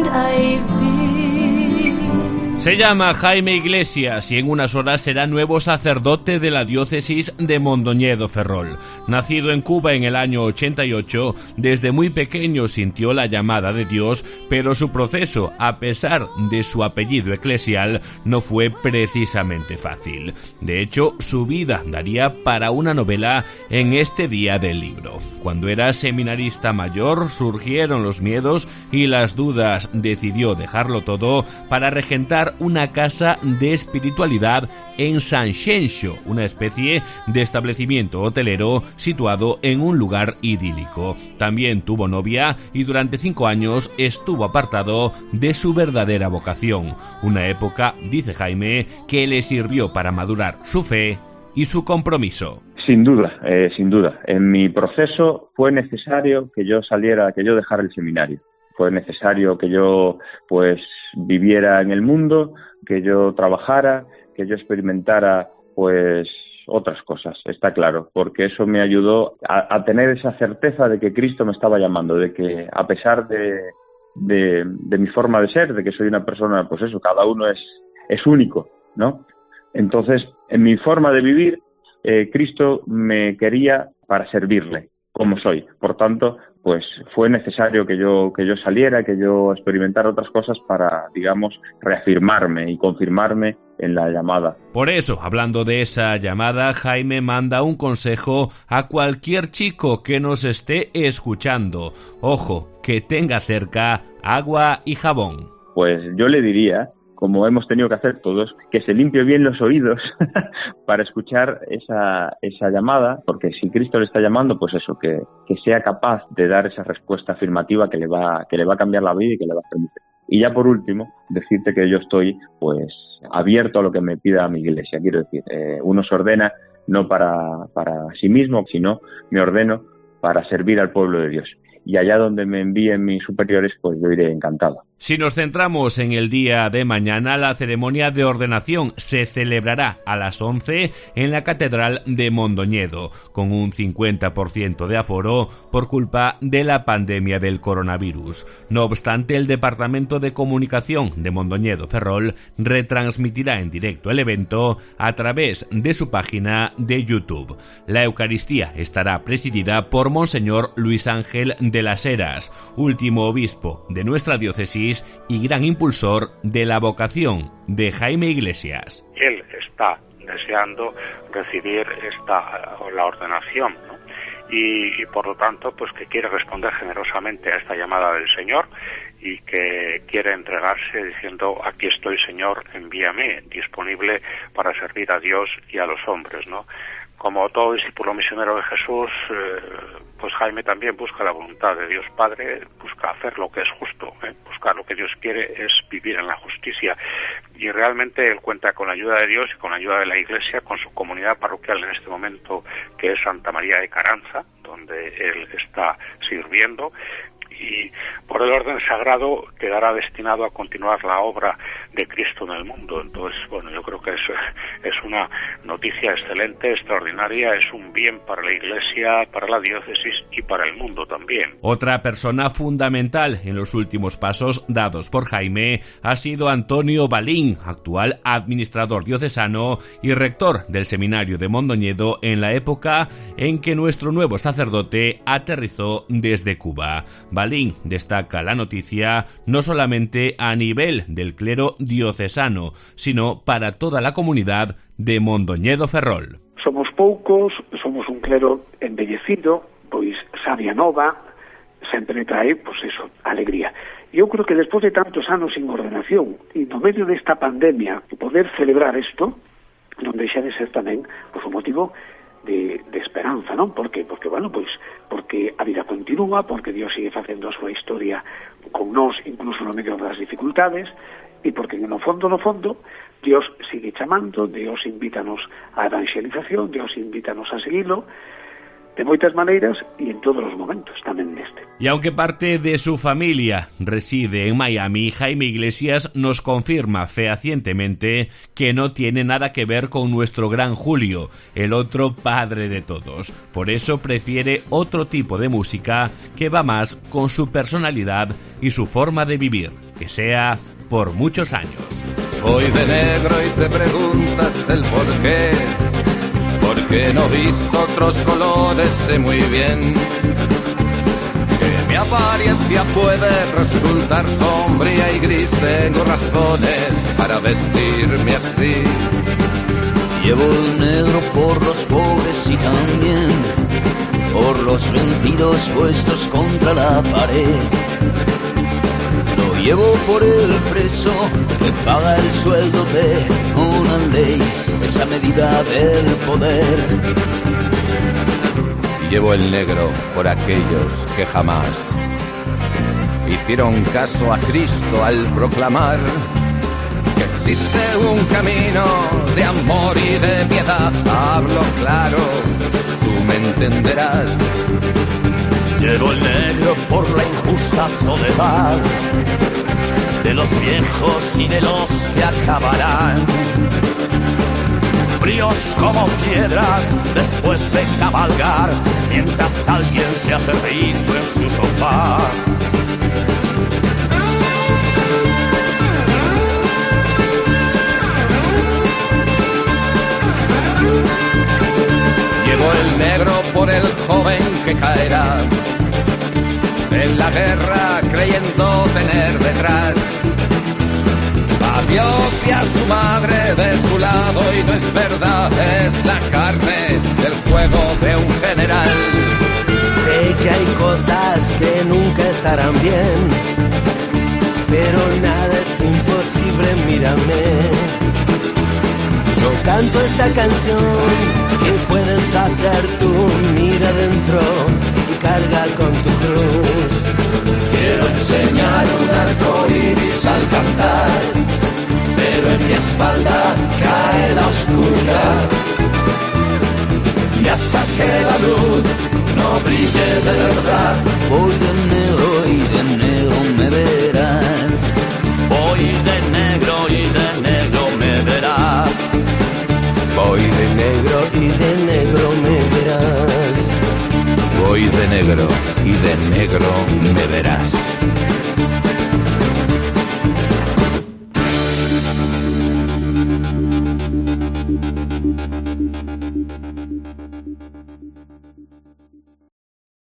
Se llama Jaime Iglesias y en unas horas será nuevo sacerdote de la diócesis de Mondoñedo Ferrol. Nacido en Cuba en el año 88, desde muy pequeño sintió la llamada de Dios, pero su proceso, a pesar de su apellido eclesial, no fue precisamente fácil. De hecho, su vida daría para una novela en este día del libro. Cuando era seminarista mayor, surgieron los miedos y las dudas. Decidió dejarlo todo para regentar una casa de espiritualidad en San Xenxo, una especie de establecimiento hotelero situado en un lugar idílico. También tuvo novia y durante 5 años estuvo apartado de su verdadera vocación. Una época, dice Jaime, que le sirvió para madurar su fe y su compromiso. Sin duda. En mi proceso fue necesario que yo dejara el seminario. Fue necesario que yo, viviera en el mundo, que yo trabajara, que yo experimentara, otras cosas, está claro, porque eso me ayudó a tener esa certeza de que Cristo me estaba llamando, de que a pesar de mi forma de ser, de que soy una persona, cada uno es único, ¿no? Entonces, en mi forma de vivir, Cristo me quería para servirle, como soy. Por tanto, fue necesario que yo saliera, que yo experimentara otras cosas para, reafirmarme y confirmarme en la llamada. Por eso, hablando de esa llamada, Jaime manda un consejo a cualquier chico que nos esté escuchando. Ojo, que tenga cerca agua y jabón. Pues yo le diría, como hemos tenido que hacer todos, que se limpie bien los oídos para escuchar esa llamada, porque si Cristo le está llamando, que sea capaz de dar esa respuesta afirmativa que le va a cambiar la vida y que le va a permitir. Y ya por último, decirte que yo estoy abierto a lo que me pida mi iglesia. Quiero decir, uno se ordena no para sí mismo, sino me ordeno para servir al pueblo de Dios. Y allá donde me envíen mis superiores, yo iré encantado. Si nos centramos en el día de mañana, la ceremonia de ordenación se celebrará a las 11 en la Catedral de Mondoñedo, con un 50% de aforo por culpa de la pandemia del coronavirus. No obstante, el Departamento de Comunicación de Mondoñedo Ferrol retransmitirá en directo el evento a través de su página de YouTube. La Eucaristía estará presidida por Monseñor Luis Ángel de las Heras, último obispo de nuestra diócesis y gran impulsor de la vocación de Jaime Iglesias. Él está deseando recibir la ordenación, ¿no? Y por lo tanto, que quiere responder generosamente a esta llamada del Señor y que quiere entregarse diciendo: aquí estoy, Señor, envíame, disponible para servir a Dios y a los hombres, ¿no? Como todo discípulo misionero de Jesús, Jaime también busca la voluntad de Dios Padre, busca hacer lo que es justo, buscar lo que Dios quiere es vivir en la justicia. Y realmente él cuenta con la ayuda de Dios y con la ayuda de la Iglesia, con su comunidad parroquial en este momento, que es Santa María de Caranza, donde él está sirviendo. Y por el orden sagrado quedará destinado a continuar la obra de Cristo en el mundo. Entonces, yo creo que es una noticia excelente, extraordinaria, es un bien para la Iglesia, para la diócesis y para el mundo también. Otra persona fundamental en los últimos pasos dados por Jaime ha sido Antonio Balín, actual administrador diocesano y rector del seminario de Mondoñedo en la época en que nuestro nuevo sacerdote aterrizó desde Cuba. Balín destaca la noticia no solamente a nivel del clero diocesano, sino para toda la comunidad de Mondoñedo Ferrol. Somos poucos, somos un clero embellecido, sabia nova, sempre trae, alegría. Eu creo que despois de tantos anos sin ordenación e no medio desta pandemia, poder celebrar isto non deixa de ser tamén un motivo de esperanza, non? Por qué? Porque a vida continúa, porque Dios sigue facendo a súa historia con nós, incluso no medio das dificultades, e porque no fondo, Dios sigue chamando, Dios invítanos á evangelización, Dios invítanos a seguilo, de moitas maneiras e en todos os momentos, tamén neste. Y aunque parte de su familia reside en Miami, Jaime Iglesias nos confirma fehacientemente que no tiene nada que ver con nuestro gran Julio, el otro padre de todos. Por eso prefiere otro tipo de música que va más con su personalidad y su forma de vivir. aunque sea por muchos años. Voy de negro y te preguntas el por qué. Porque no he visto otros colores, sé muy bien que mi apariencia puede resultar sombría y gris. Tengo razones para vestirme así. Llevo el negro por los pobres y también por los vencidos puestos contra la pared. Lo llevo por el preso que paga el sueldo de una ley hecha a medida del poder. Llevo el negro por aquellos que jamás hicieron caso a Cristo al proclamar que existe un camino de amor y de piedad. Hablo claro, tú me entenderás. Llevo el negro por la injusta soledad de los viejos y de los que acabarán fríos como piedras después de cabalgar, mientras alguien se hace reír en su sofá. Llevo el negro por el joven que caerá en la guerra creyendo tener detrás a Dios y a su madre de su lado, y no es verdad, es la carne del juego de un general. Sé que hay cosas que nunca estarán bien, pero nada es imposible, mírame. Yo canto esta canción que puedes hacer tú, mira dentro y carga con tu cruz. Quiero enseñar un arco iris al cantar, pero en mi espalda cae la oscuridad. Y hasta que la luz no brille de verdad, voy de negro y de negro me verás. Voy de negro y de negro me verás. Voy de negro y de negro me verás. Voy de negro y de negro me verás.